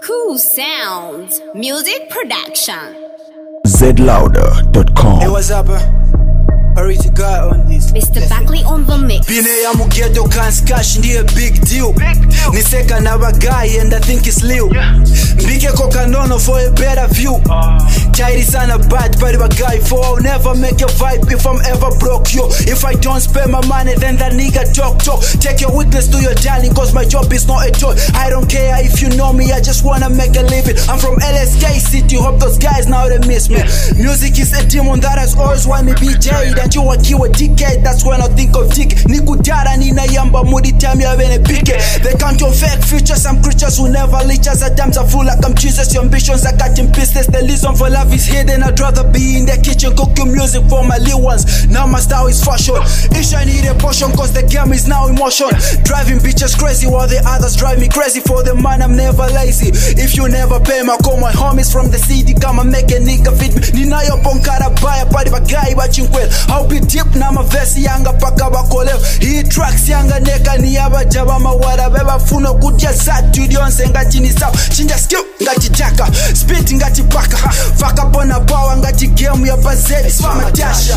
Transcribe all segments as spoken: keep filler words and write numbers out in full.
Cool Sounds Music Production. Z louder dot com. Hey, what's up, uh? Hurry to God on this. Mister Buckley on the mix. Bine ya mugeto can't cash ndiye big deal. Niseka na guy and I think it's Lil. Mbike koka nono for a better view. Tidy sana bad but a guy for I'll never make your vibe if I'm ever broke yo. If I don't spend my money then that nigga talk talk. Take your weakness to your darling cause my job is not a toy. I don't care if you know me, I just wanna make a living. I'm from L S K City, hope those guys now they miss me. Music is a demon that has always wanted me jade. And you a kiwa decade, that's when I think of dick. Nikudara nina yamba moody time you have any pick. They count your fake futures, some creatures who never leech us. At times I feel like I'm Jesus, your ambitions are cutting pieces. The reason for love is hidden, I'd rather be in the kitchen cooking music for my little ones. Now my style is fashion. Ish I need a portion cause the game is now in motion. Driving bitches crazy while the others drive me crazy. For the man I'm never lazy. If you never pay my call my homies from the city, come and make a nigga fit me. Nina yo ponkara baya pari bagai bachinkwel. I'll be deep na mavesi yanga paka bakoleo. Hii tracks yanga neka ni yaba jaba mawara. Beba funo kutia zatu dionse ngati ni sawa. Chinja skill ngati jaka, spit ngati baka. Faka pona bawa ngati game ya bazeli. Siva matasha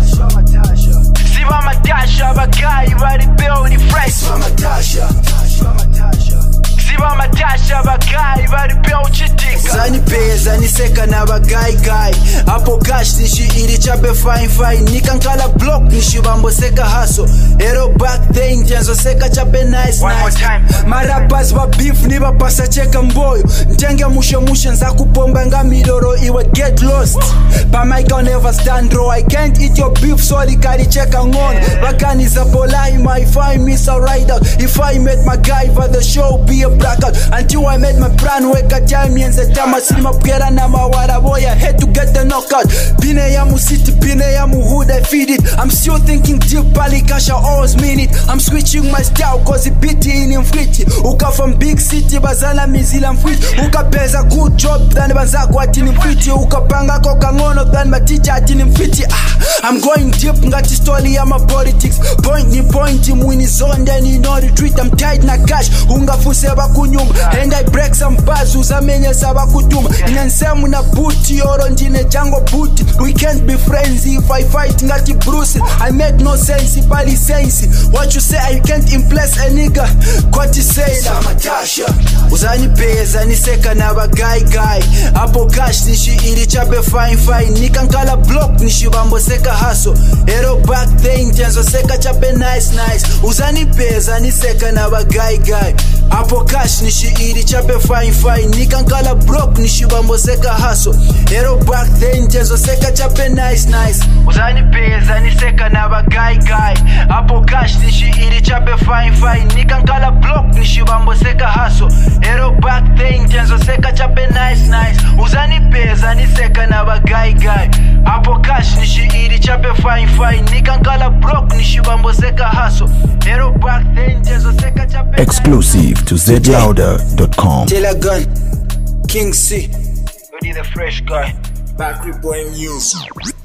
Siva matasha bagai bari beo ni fresh. Siva matasha Siva matasha bagai bari beo chitika. Zani peza ni seka na bagai gai. Apo cash nishi iri chabe fine fine. Nikankala block nishi bambo seka haso. Hero back the intenzo seka chabe nice One nice. more time. Marapas wa beef niba pasa cheka mboyo. Ntenge mushe mushe nza kupomba nga midoro iwe get lost. But my gun never stand raw. I can't eat your beef so likari cheka ngono. Bagani za polaima if I miss a ride out. If I met my guy for the show be a blackout. Until I met my plan weka time yenze tama silima pkera na mawara boy I had to get the knockout. Bine ya mu city, bine ya mu hood I feed it. I'm still thinking deep pali cash I always mean it. I'm switching my style cause it beaty in infriti. Uka from big city bazala mizila mfriti. Uka peza good job than bazako atini mfriti. Uka panga koka ngono than my teacher atini mfriti. ah, I'm going deep ngati story ya my politics. Point ni point mwini zone then you know retreat. I'm tight na cash unga fuseba kunyumba. And I break some bars uzamenye saba kutuma. Inansemu na booty oro njine jango booty. We can't be friends if I fight ngati Bruce. I make no sense pali sense. What you say I can't impress a nigga. What you say na matasha uzani peza ni seka na bagai gai. Apo cash nishi iri chabe fine fine. Nikankala block nishi bambo seka haso. Hero back the intenzo seka chabe nice nice. Uzani peza ni seka na bagai gai. Apo cash nishi iri chabe fine fine. Nikankala block nishi bambo seka haso. Hero back the intenzo seka chabe nice nice. Uzani peza ni seka na bagai gai. Apo cash nishi iri chabe fine fine. Nikankala block nishi bambo seka haso. Hero back the intenzo seka chabe nice nice. Uzani peza ni seka na bagai gai. Apo cash nishi iri chabe fine fine. Nikankala block nishi bambo seka haso. Hero back the intenzo seka chabe nice. Exclusive to Z louder dot com. Taylor Gun, King C. You need a fresh guy. Back boy music.